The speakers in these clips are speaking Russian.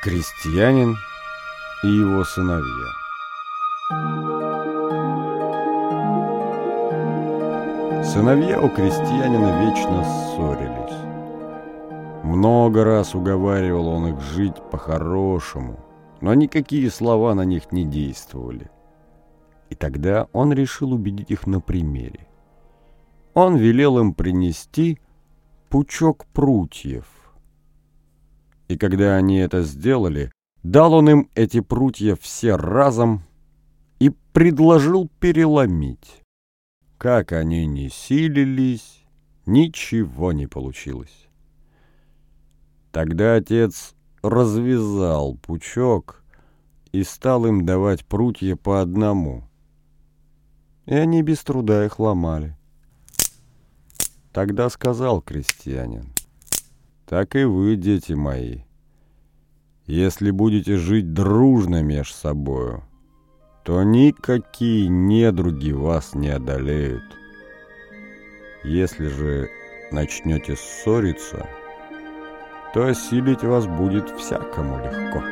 Крестьянин и его сыновья. Сыновья у крестьянина вечно ссорились. Много раз уговаривал он их жить по-хорошему, но никакие слова на них не действовали. И тогда он решил убедить их на примере. Он велел им принести пучок прутьев. И когда они это сделали, дал он им эти прутья все разом и предложил переломить. Как они ни силились, ничего не получилось. Тогда отец развязал пучок и стал им давать прутья по одному. И они без труда их ломали. Тогда сказал крестьянин: «Так и вы, дети мои, если будете жить дружно меж собою, то никакие недруги вас не одолеют. Если же начнете ссориться, то осилить вас будет всякому легко».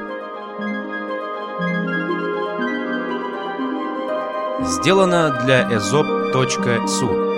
Сделано для Эзоп.су.